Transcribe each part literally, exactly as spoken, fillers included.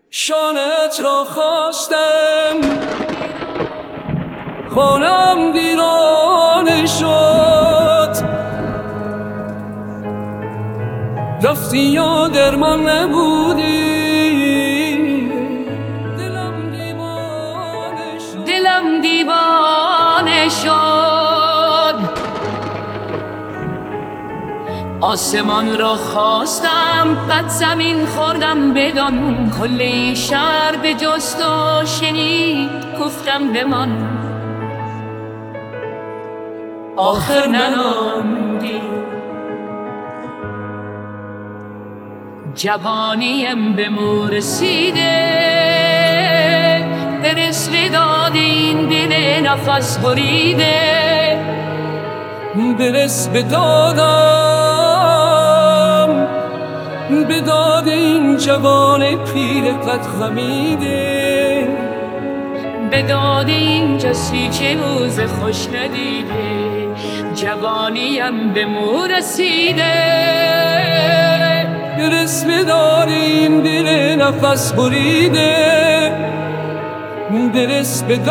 شانت را خواستم خانم ویرانه شد، رفتی یا درمان نبودی. دلم دیوانه شد، دلم دیوانه شد. آسمان را خواستم قد زمین خوردم بدان، کل شهر به جست و شنید گفتم بمان. آخر ننامدی جوانیم به مو رسیده، برس وداد این دل نفس بریده. برس به دادم، به داد این جوان پیر قد خمیده، به داد این کسی که روز خوش ندیده. جوانیم به مو رسیده، برس به داد این دل نفس بریده. برس به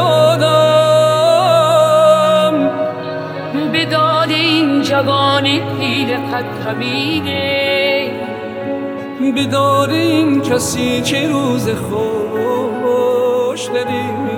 دادم، به داد این جوان پیر قد خمیده، به داد این کسی که روز خوش ندیده.